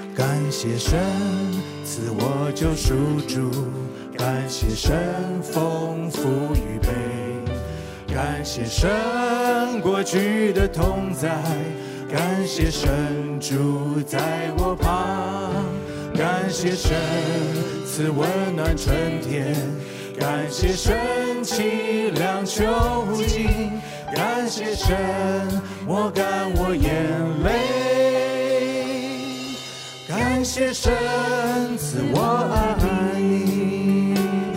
感谢神赐我救赎主，感谢神丰富预备，感谢神过去的同在，感谢神住在我旁，感谢神赐温暖春天，感谢神凄凉秋季，感谢神抹干我眼泪，感谢神赐我爱你。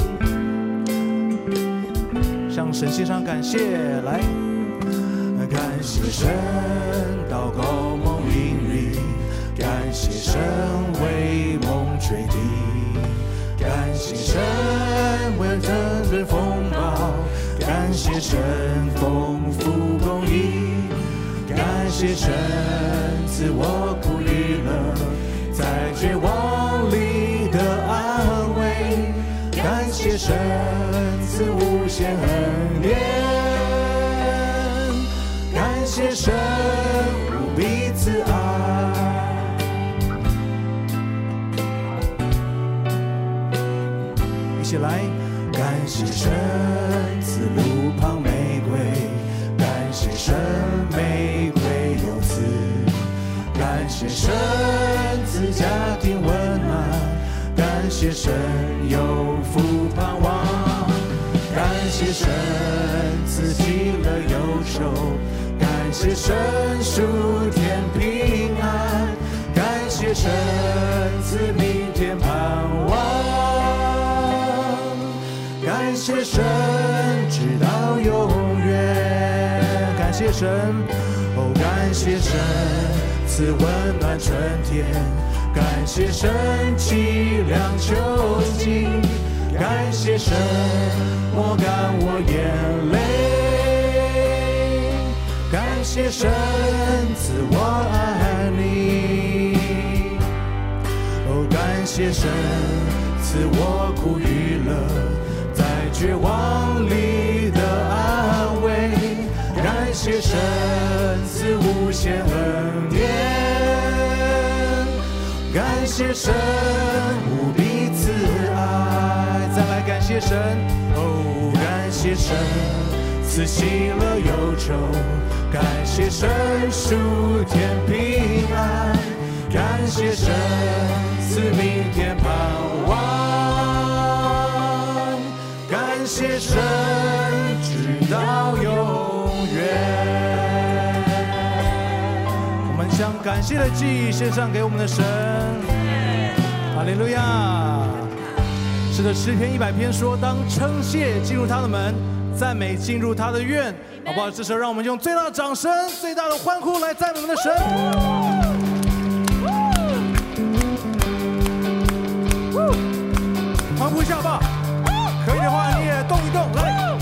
向神献上感谢，来，感谢神祷告梦应允，感谢神为梦垂地，感谢神为阵阵风暴，感谢神丰富公义，感谢神赐我苦与乐，在绝望里的安慰，感谢神赐无限恩典，感谢神无彼此爱。一起来，感谢神赐路旁玫瑰，感谢神玫瑰有刺，感谢神赐家庭温暖，感谢神有福盼望，感谢神赐喜乐忧愁，感谢神属天平安，感谢神赐明天盼望，感谢神直到永远，感谢神，哦，感谢神赐温暖春天，感谢神凄凉秋季，感谢神抹干我眼泪，感谢神赐我爱你，哦，感谢神赐我苦与乐，在绝望里的安慰，感谢神赐无限恩典，感谢神无彼此爱。再来感谢神，哦，感谢神赐喜乐忧愁，感谢神属天平安，感谢神赐明天盼望，感谢神直到永远。我们将感谢的记忆献上给我们的神，哈利路亚。是的，诗篇100篇说，当称谢进入他的门，赞美进入他的院，好不好？这时候让我们用最大的掌声、最大的欢呼来赞美我们的神。欢呼一下吧，可以的话你也动一动，来。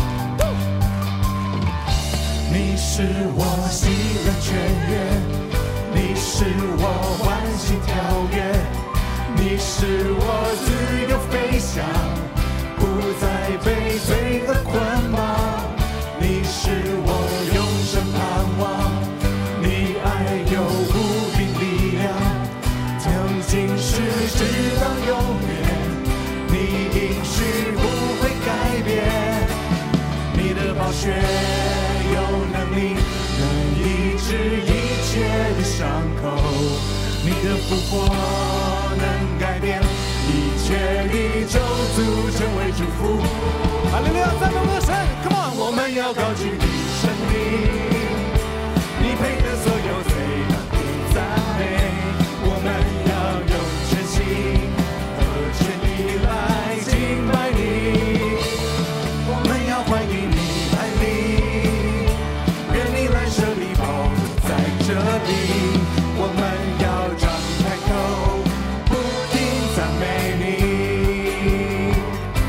你是我喜乐泉源，你是我欢喜跳跃，你是我自由飞翔，不再被罪恶捆绑，你是我永生盼望，你爱有无比力量，从今世直到永远，你应许不会改变，你的宝血有能力能医治一切的伤口，你的复活能改变一切的咒诅成为祝福。哈利路亚，赞美我们的神 ，Come on， 我们要高举你生命，你配得所有最大的赞美，我们要用全心和全意来敬拜你，我们要欢迎你来临，愿你来设立宝座在这里，我们要张开口不停赞美你。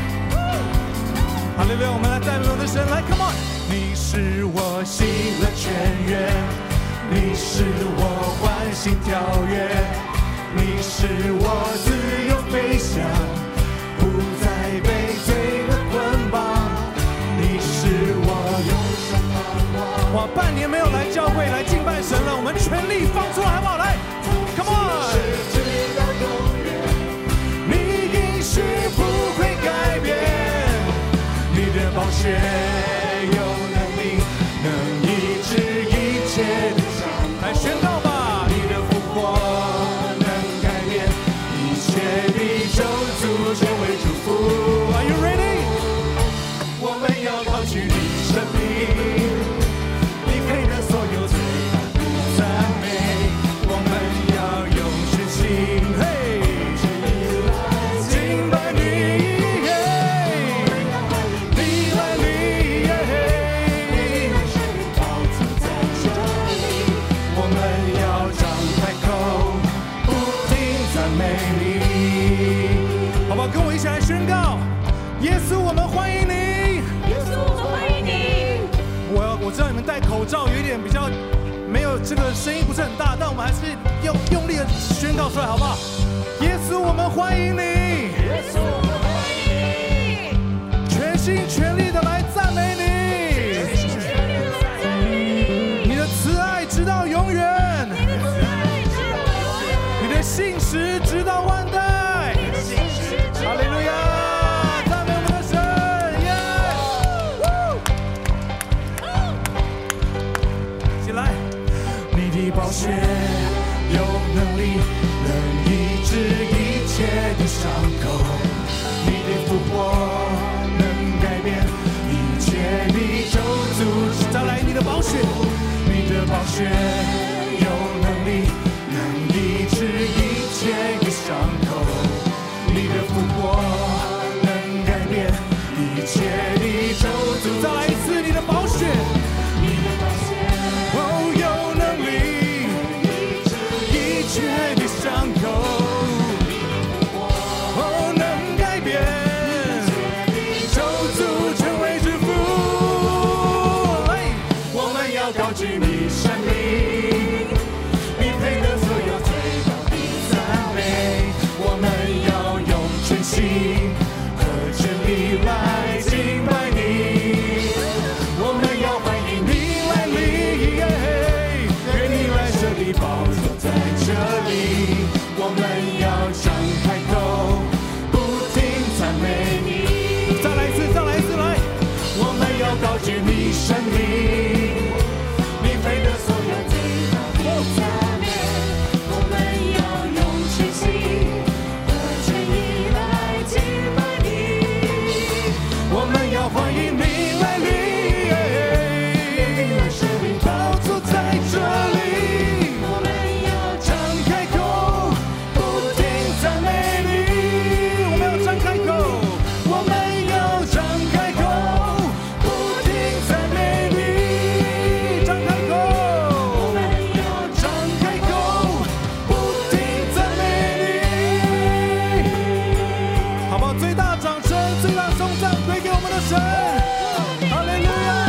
哈利路亚，我们来赞美我们的神，来 Come on， 你是我喜乐泉源，你是我欢喜跳跃，你是我自由飞翔，不再被罪恶捆绑，你是我永生盼望。哇，半年没有来教会来敬拜神了，我们全力放出来好不好？来 ，Come on！ 是很大，但我们还是用力的宣告出来，好不好？耶稣，我们欢迎你！耶稣，我们欢迎你！全心全力的来赞美你！全心全力的来赞美你！你的慈爱直到永远，你的慈爱直到永远，你的信实直到万代，你的信实直到万代。哈利路亚！赞美我们的神！耶！起来！你的宝血有能力，能医治一切的伤口，你的复活能改变一切的咒诅。再来，你的宝血，你的宝血有能力，能医治一切的伤口，你的复活能改变一切的咒诅。再来一次，你的宝血，你的宝血哦，有能力医治一切的伤口，哦，能改变咒诅成为祝福。我们要高举你生命，你配得所有最高的赞美。我们要用全心和真理来敬拜你，我们要欢迎你来临，愿你来这里宝座在这里，我们要张开口不停赞美你。再来一次，再来一次，来！我们要高举你生命，你配得所有最高的赞美。我们要用全心和真意来敬拜你，我们要欢迎你来临，这里宝座在这里，我们要张开口不停赞美你，我们要张开口，我们要张开口不停赞美你，张开口，我们要张开口不停赞美你，好不好？最大掌声，最大颂赞归给我们的神，哈利路亚！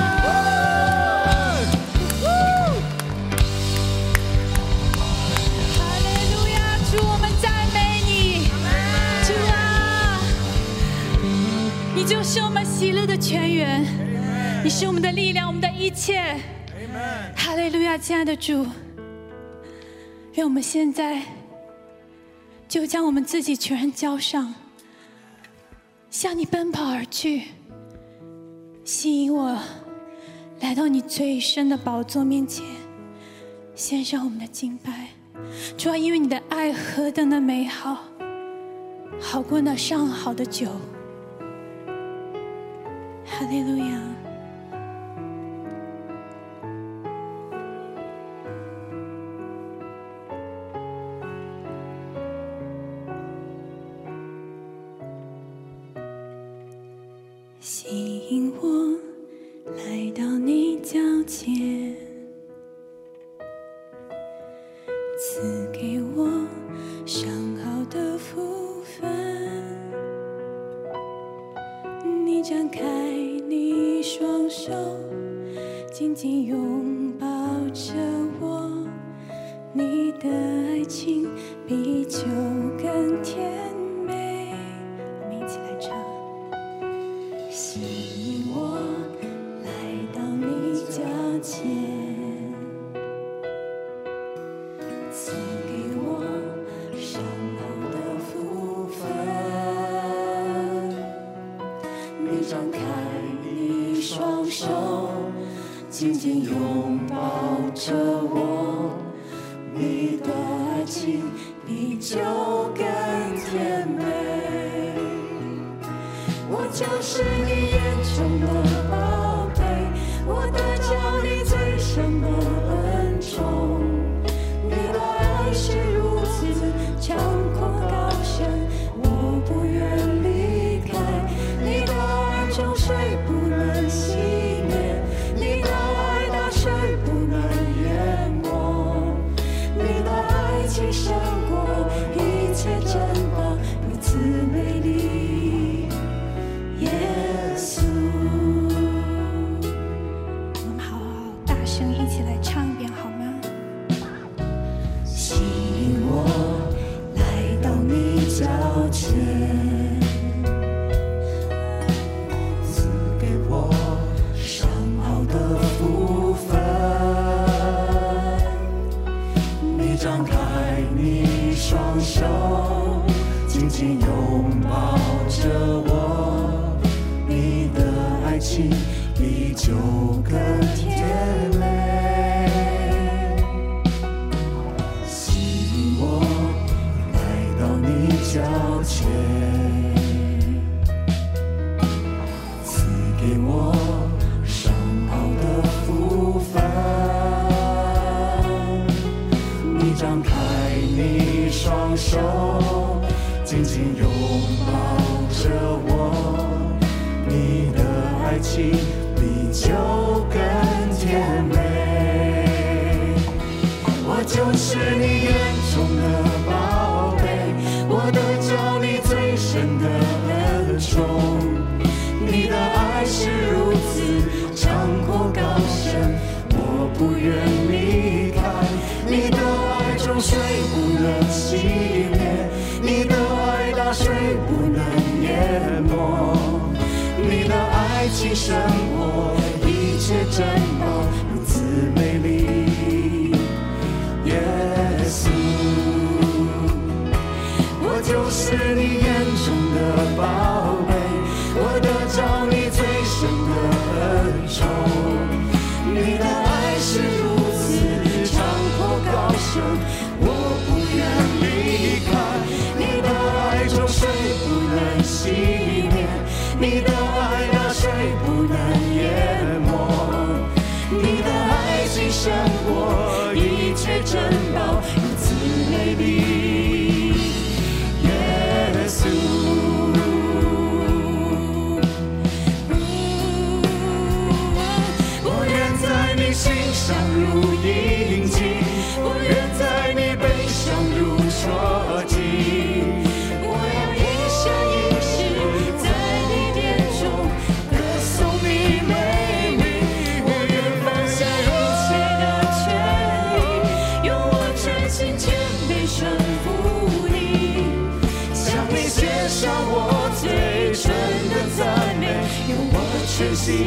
哈利路亚！主，我们赞美你，主啊，你就是我们喜乐的泉源，你是我们的力量，我们的一切。哈利路亚！亲爱的主，愿我们现在就将我们自己全然交上，向你奔跑而去，吸引我来到你最深的宝座面前，献上我们的敬拜。主要因为你的爱何等的美好，好过那上好的酒。哈利路亚！吸引我来到你脚前，赐给我上好的福分。你张开你双手，紧紧拥抱着我，你的爱情比酒更甜美。我们一起来唱。吸引我来到你脚前，赐给我上好的福分。你张开你双手，紧紧拥抱着我，你的爱情比酒更甜美。我就是你眼中的宝贝，我得着你最深的恩宠。你的爱是如此长阔高深，我不愿离开。你的爱中水不能熄灭，你的爱大水不能淹没。你的爱情胜过一切珍宝，如此美丽。耶稣，我们好好大声一起来唱一遍好吗？ 你双手，紧紧拥抱着我，你的爱情比酒更甜美，吸引我来到你脚前，赐给我上好的福分。你张开你双手，紧紧拥抱着我，你的爱情比酒更甜美。我就是你眼中的宝贝，我得着你最深的恩宠。你的爱是如此长阔高深，我不愿离开。你的爱中水不能熄灭，你的爱大水不能淹没。你的爱情胜过一切珍宝，如此美丽。耶稣，我就是你眼中的宝贝，我得着你最深的恩宠。你的爱是如此长阔高深，我不愿离开。你的爱中水不能熄灭，你的爱那水不能淹没。你的爱情胜过一切珍宝，如此美丽。耶稣，我愿在你心上如印记，我愿在你背上如戳记。我要一生一世在你殿中歌颂你美名。我愿放下一切的权利，用我全心全力顺服你，向你献上我最纯的赞美，用我全心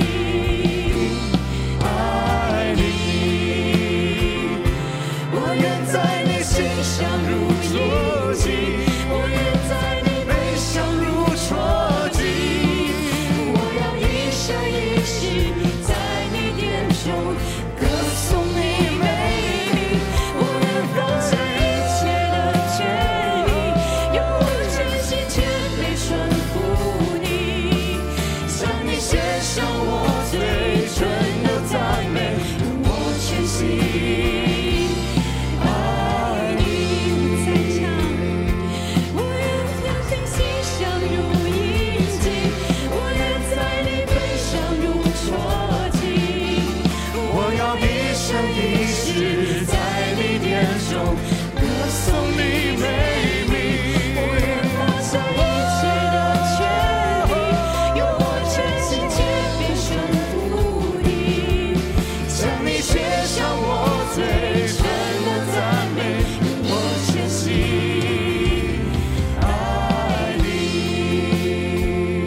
爱你。我愿在你心上如印记，我愿在你背上如戳记。我要一生一世在你殿中歌颂你美名。我愿放下一切的权利，用我全心全力顺服你，向你献上我最纯的赞美，用我全心爱你。再唱，我愿将心上如印记，我愿在你背上如戳记。我要一生一世在你殿中歌颂你美名。我愿放下一切的权利，用我全心全力顺服你，向你献上我最纯的赞美，用我全心爱你。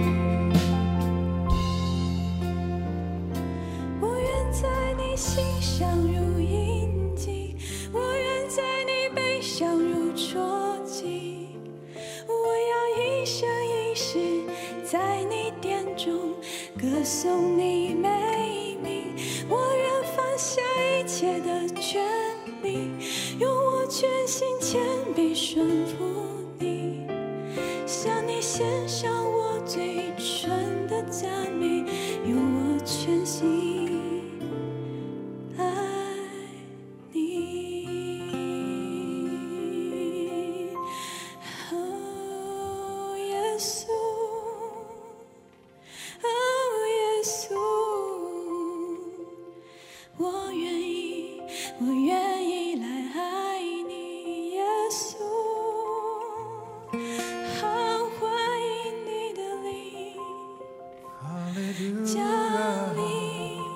我愿在你心上如印记，我愿在你背上如戳记。我要一生一世在你殿中歌颂你美名。我愿放下一切的权利，用我全心全力顺服你，向你献上我最纯的赞美，用我全心爱你。哦，耶稣，哦，耶稣，我愿意来爱你，耶稣，好欢迎你的灵降临。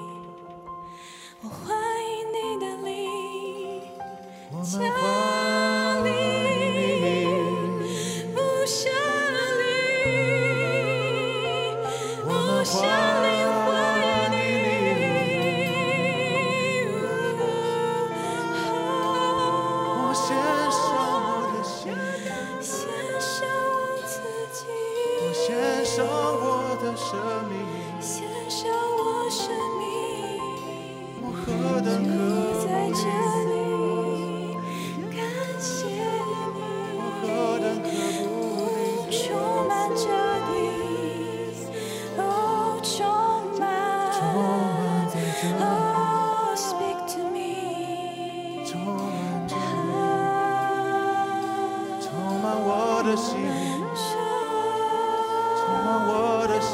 生命， 献上我生命， 我何等可在这里感谢你， 我何等可不充满这地，哦，充满在这里， 哦 speak to me， 充满这里，充满我的心，充满我的心，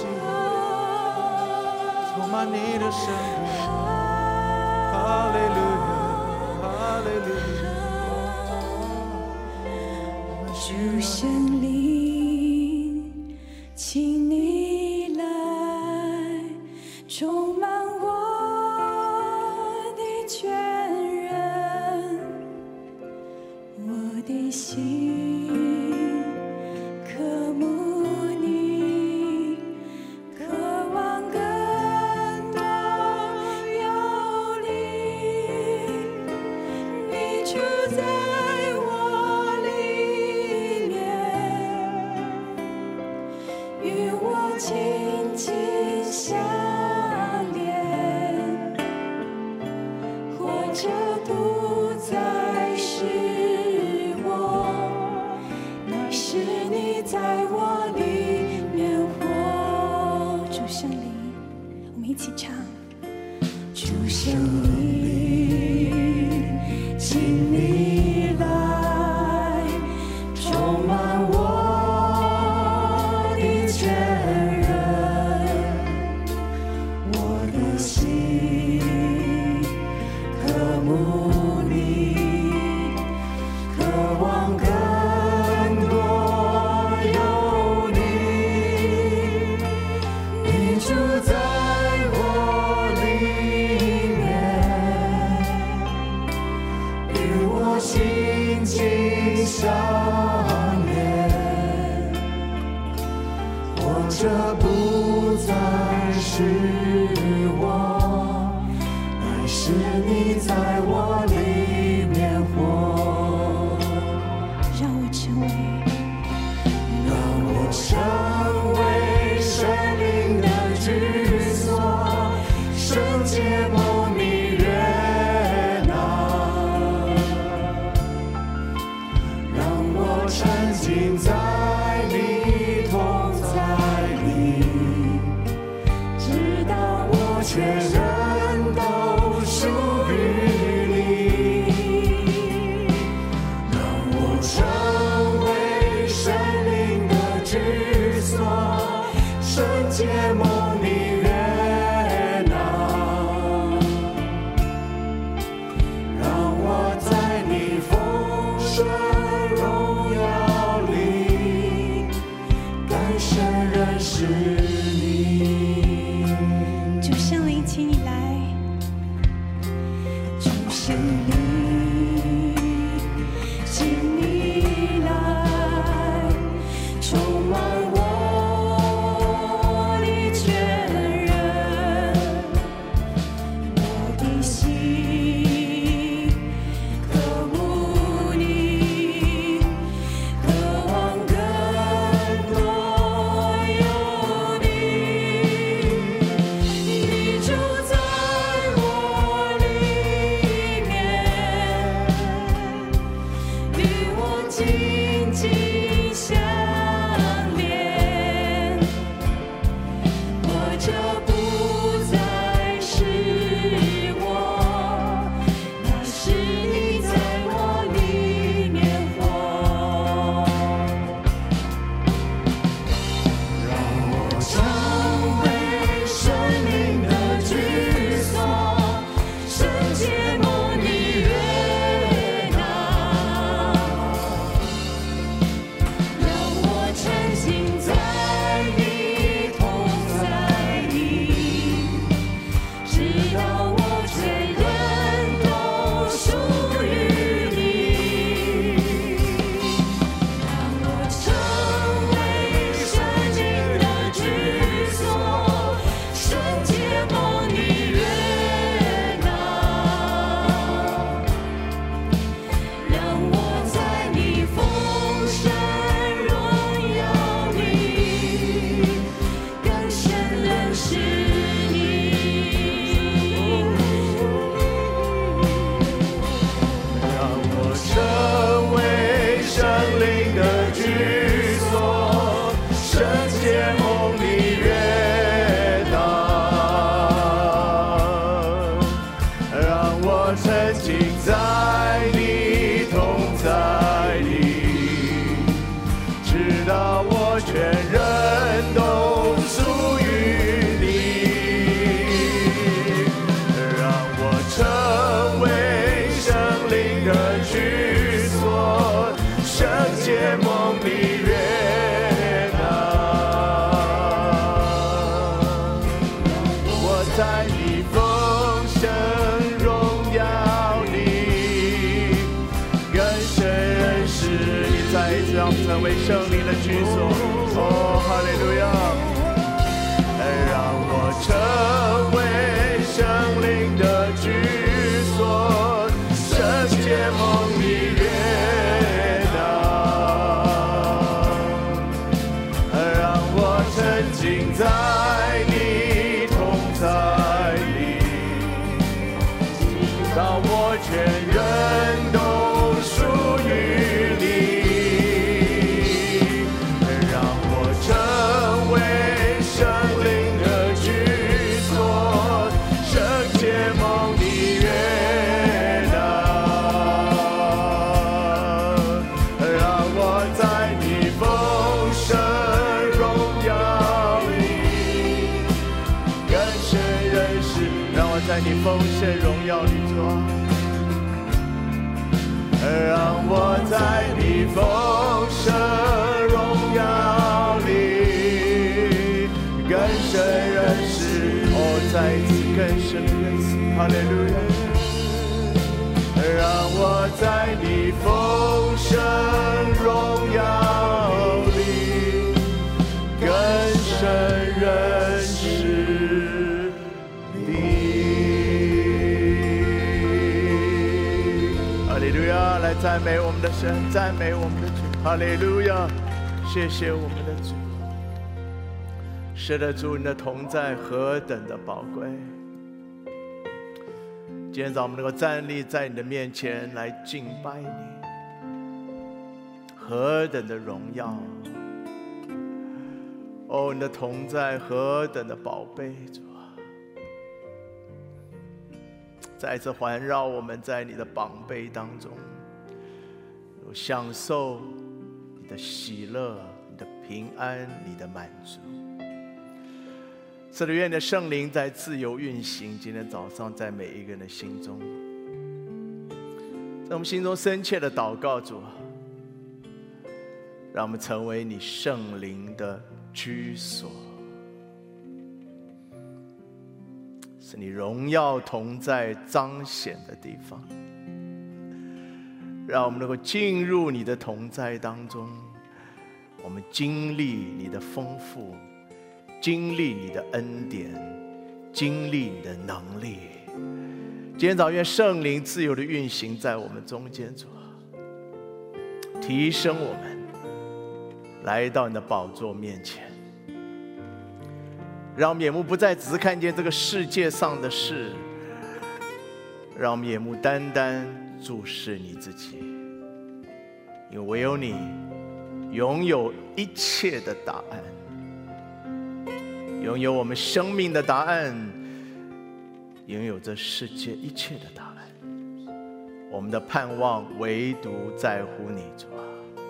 充满你的生命。哈利路亚，哈利路亚。 主圣灵，请你来，充满我的全人，我的心渴慕你，渴望更多有你，你住在我里面，与我紧紧相连，活着不再是我，乃是你在我里面活。主圣灵，我们一起唱。主圣灵，请你来，充满我的全人，我的心渴慕你，渴望更多有你，你住在我里面，与我紧紧相连，活着不再是我，乃是你在我里面活。让我成为生命的居所，圣洁蒙你悦纳，让我沉浸在你同在里，直到我全人都属于你，让我成为生命的居所，圣洁蒙你悦纳，让我在你丰盛荣耀里更深认识你。主圣灵，请你来。主圣灵，请你来，充满我的全人，我的心渴慕你，渴望更多有你，你住在我里面，与我紧紧相连，活着不再是我，乃是你在我里面活。让我成为生命的居所，圣洁蒙你悦纳， 洁蒙你悦纳。我在你丰盛荣耀里更深认识你，再一次让我们成为圣灵的居所。哦，哈利路亚！让我成为圣灵的居所，圣洁蒙你悦纳，让我沉浸在你同在里，让我全人都属于你，让我成为圣灵的居所，圣洁蒙你悦纳，让我在你丰盛荣耀里更深认识，让我在你丰盛荣耀里做，让我在你丰盛荣耀里更深认识，哦，再一次更深的认识，哈利路亚！让我在你丰盛荣耀里更深认识你。哈利路亚！来赞美我们的神，赞美我们的主，哈利路亚！谢谢我们的主。是的，主，你的同在何等的宝贵！今天早上我们能够站立在你的面前来敬拜你，何等的荣耀！哦，你的同在何等的宝贝，主啊！再一次环绕我们，在你的膀臂当中，有享受你的喜乐、你的平安、你的满足。是的，愿你的圣灵在自由运行。今天早上，在每一个人的心中，在我们心中深切的祷告，主啊，让我们成为你圣灵的居所，是你荣耀同在彰显的地方。让我们能够进入你的同在当中，我们经历你的丰富，经历你的恩典，经历你的能力。今天早愿圣灵自由的运行在我们中间，主啊，提升我们，来到你的宝座面前，让我们眼目不再只是看见这个世界上的事，让我们眼目单单注视你自己，因为唯有你拥有一切的答案，拥有我们生命的答案，拥有这世界一切的答案。我们的盼望唯独在乎你，主啊！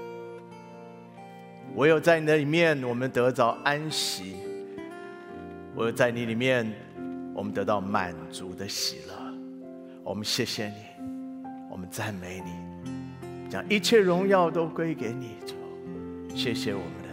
唯有在你的里面，我们得着安息；唯有在你里面，我们得到满足的喜乐。我们谢谢你，我们赞美你，将一切荣耀都归给你，主。谢谢我们。